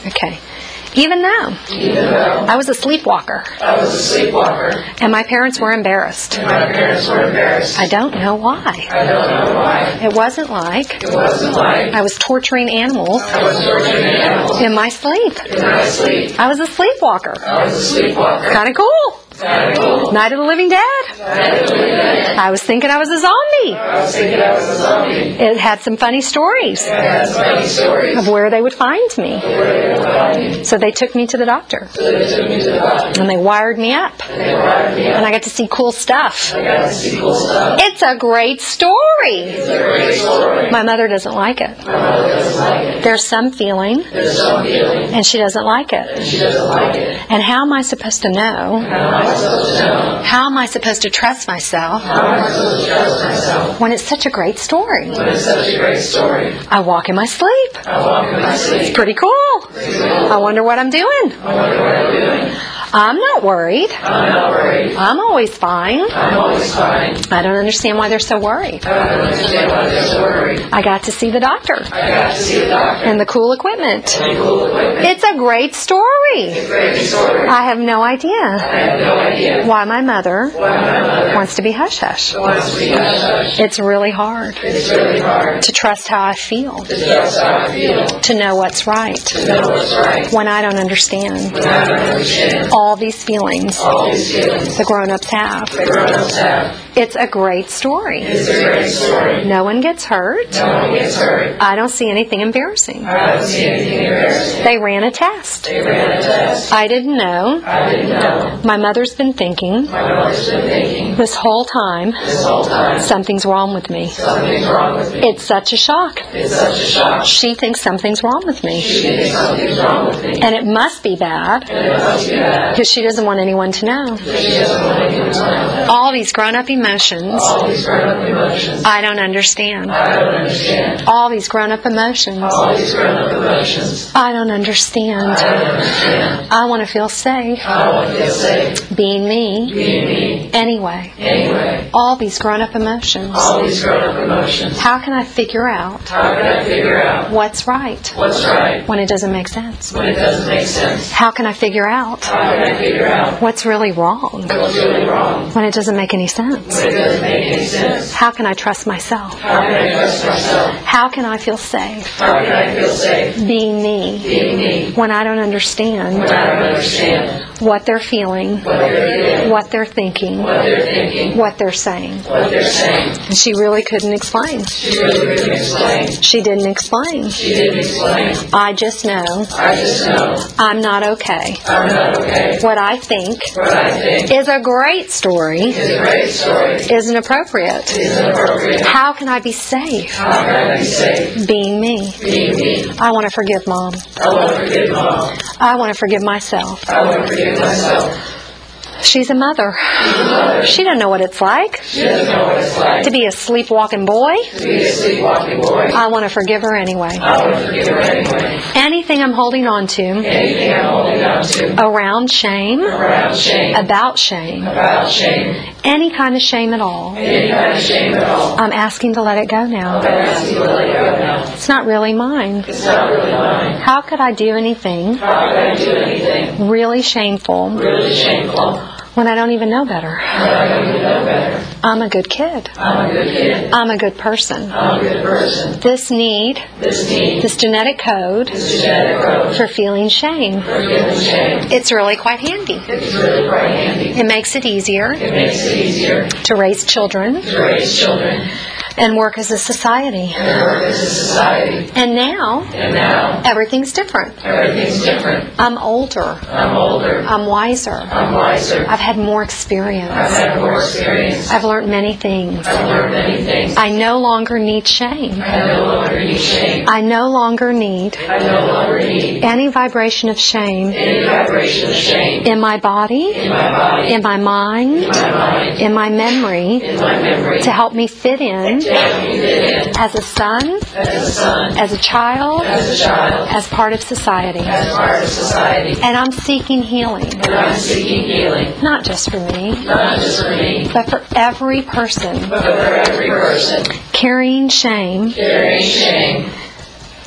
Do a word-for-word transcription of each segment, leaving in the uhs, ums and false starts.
Okay. Even though, Even though I was a sleepwalker. I was a sleepwalker. And my parents were embarrassed. And my parents were embarrassed. I don't know why. I don't know why. It wasn't like It wasn't like I was torturing animals I was torturing animals in my sleep. in my sleep. I was a sleepwalker. I was a sleepwalker. Kind of cool. Kind of cool. Night of the Living Dead. I was doing that. I was thinking I was a zombie. I was thinking I was a zombie. It had some funny stories I had some funny stories of where they would find me. where they would find me. So they took me to the doctor. So they took me to the doctor. And they wired me up. And they wired me And up. I got to see cool stuff. I got to see cool stuff. It's a great story. It's a great story. My mother doesn't like it. My mother doesn't like it. There's some feeling, There's some feeling. and she doesn't like And it. she doesn't like it. And how am I supposed to know? How am I supposed to know? How am I supposed to trust myself How am I supposed to trust myself when it's such a great story? when it's such a great story? I walk in my sleep. I walk in my sleep. Pretty cool. I wonder what I'm doing. I wonder what I'm doing. I'm not worried. I'm not worried. I'm always fine. I'm always fine. I don't understand why they're so worried. I don't understand why they're so worried. I got to see the doctor I got to see the doctor. and the cool equipment. And cool equipment. It's a great story. It's a great story. I have no I idea have no idea why my mother why my mother wants to be hush-hush. wants to be hush-hush. It's really hard It's really hard to trust how I feel, to trust how I feel, to know what's right to know what's right. when I don't understand When I don't understand all these feelings all these feelings the grown-ups have. the grown-ups have. It's a great story. It's a great story. No one gets hurt. No one gets hurt. I don't see anything embarrassing. I don't see anything embarrassing. They ran a test. They ran a test. I didn't know. I didn't know. My mother's been thinking My mother's been thinking this whole time this whole time something's wrong with me. something's wrong with me. It's such a shock. It's such a shock. She thinks something's wrong with me. She thinks something's wrong with me. And it must be bad And it must be bad. because she doesn't want anyone to know. She doesn't want anyone to know. All these grown-up emotions All these grown-up emotions. I don't understand. I don't understand. All these grown-up emotions All these grown-up emotions. I don't understand. I don't understand. I want to feel safe I want to feel safe being me being me anyway. anyway. All these grown-up emotions. All these grown-up emotions. How can I figure out How can I figure out what's right what's right when it doesn't make sense? when it doesn't make sense? How can I figure out How can I figure out what's really wrong what's really wrong when it doesn't make any sense? when it doesn't make any sense? How can I trust myself? How can I trust myself? How can I feel safe How can I feel safe being me being me when I don't understand when I don't understand what they're feeling, what they're feeling, what they're thinking, what they're thinking, what they're saying? what they're saying? And she really couldn't explain. She really couldn't explain. She didn't explain. She didn't explain. I just know I just know I'm not okay. I'm not okay. What I think What I think is a great story is a great story. isn't appropriate. Is inappropriate. How can I be safe How can I be safe being me? being me? I want to forgive Mom. I want to forgive Mom. I want to forgive myself. I want to forgive myself. She's a mother. She doesn't know what it's like She doesn't know what it's like to be a sleepwalking boy. to be a sleepwalking boy. I want to forgive her anyway. I want to forgive her anyway. Anything I'm holding on to Anything I'm holding on to around shame, around shame, about shame, about shame, any kind of shame at all, any kind of shame at all, I'm asking to let it go now. I'm asking to let it go now. It's not really mine. It's not really mine. How could I do anything How can I do anything really shameful really shameful when I don't even know better? when I don't even know better? I'm a good kid. I'm a good kid. I'm a good person. I'm a good person. This need, This need, this genetic code this genetic code for feeling shame, for feeling shame, it's really quite handy. it's really quite handy. It makes it easier It makes it easier to raise children to raise children and work as a society. and work as a society. And now, And now, everything's different. everything's different. I'm older. I'm older. I'm wiser. I'm wiser. I've had more I've experience. had more experience. I've learned many things. I've learned many things. I no longer need shame. I no longer need shame. I no longer need I no longer need any vibration of shame any vibration of shame in my body, in my body, in my mind, in my mind, in my memory in my memory, to help me fit in to help me fit in as a son, as a son, as a child, as a child, as part of society. as part of society. And I'm seeking healing, And I'm seeking healing, not just for me, not just for me, but for every person but for every person carrying shame carrying shame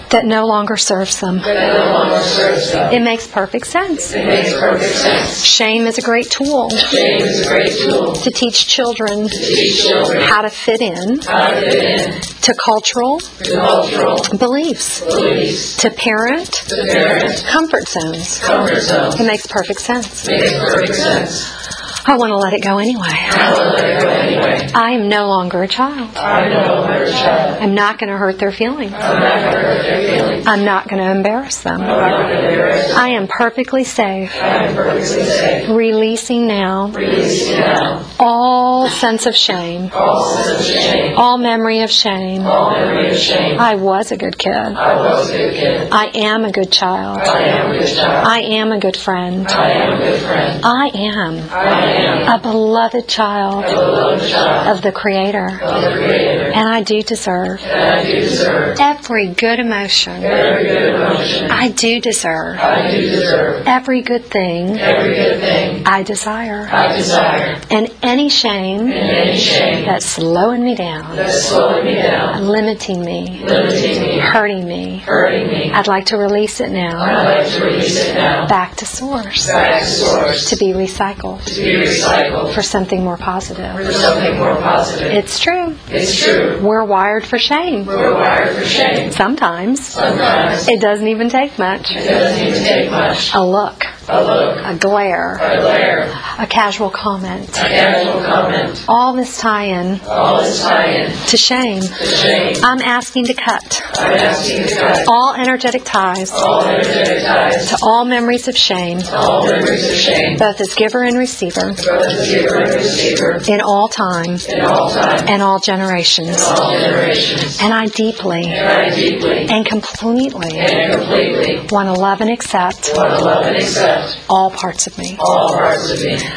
that no longer serves them. that no longer serves them. It makes perfect sense. It makes perfect sense. Shame is a great tool Shame is a great tool to teach children to teach children how to fit in how to fit in to cultural to cultural beliefs, beliefs, to parent to parent comfort zones. comfort zones. It makes perfect sense. Makes perfect sense. I want to let it go anyway. I will let it go anyway. I am no longer a child. I know I'm a child. I'm not going to hurt their feelings. I'm not going to hurt their feelings. I'm not going to embarrass them. I'm not going to embarrass them. I am perfectly safe, I am perfectly safe. releasing now Releasing now all sense of shame, all sense of shame, all memory of shame. all memory of shame. I was a good kid. I was a good kid. I am a good child. I am a good child. I am a good friend. I am a good friend. I am I am a beloved child a beloved child of the Creator. of the Creator. And I do deserve And I do deserve every good emotion. every good emotion. I do deserve I do deserve every good thing every good thing I desire. I desire. And any shame And any shame that's slowing me down, that's slowing me down, limiting me, limiting me, hurting me, hurting me, I'd like to release it now I'd like to release it now back to source back to source to be recycled to be recycled for something more positive. for something more positive. It's true. It's true. We're wired for shame. We're wired for shame. Sometimes Sometimes it doesn't even take much. it doesn't even take much. A look, A look, a glare, a glare, a casual comment. a casual comment, All this tie-in all is tie-in to shame. to shame. I'm asking to cut I'm asking to cut all energetic ties all energetic ties, to all memories of shame, all memories of shame, both as giver and receiver, both the giver and receiver, in all time in all time, and all generations. all generations. And I deeply And I deeply and completely and completely want to love and accept want to love and accept all parts of me. all parts of me.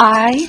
I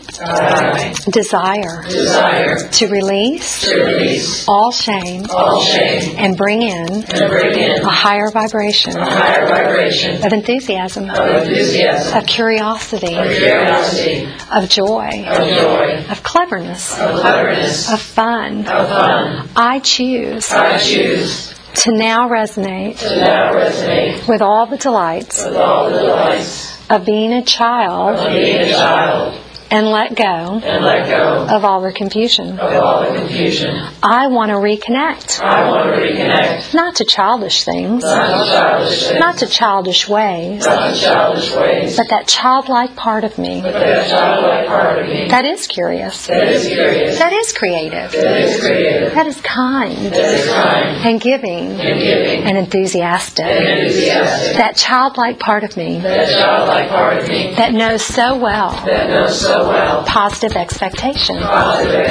I desire desire to release to release all shame all shame and bring in and bring in a higher vibration a higher vibration of enthusiasm, of enthusiasm, of curiosity, of curiosity, of joy, of joy, of cleverness, of cleverness, of fun. of fun. I choose I choose to now resonate to now resonate with all the delights with all the delights of being a child of being a child and let go and let go of all the confusion. of all the confusion. I want to reconnect, I want to reconnect, not to childish things, not to childish things, not to childish ways, not to childish ways, but that childlike part of me but that childlike part of me that is curious, that is curious, that is creative, that is creative, that is kind that is kind and giving and giving and enthusiastic. and enthusiastic. That childlike part of me That childlike part of me that knows so well that knows so well positive expectation. positive